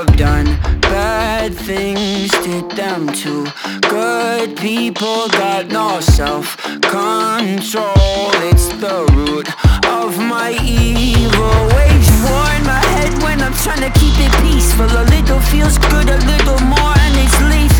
have done bad things, did them too. Good people got no self-control. It's the root of my evil. Wage war in my head when I'm trying to keep it peaceful. A little feels good, a little more, and it's lethal.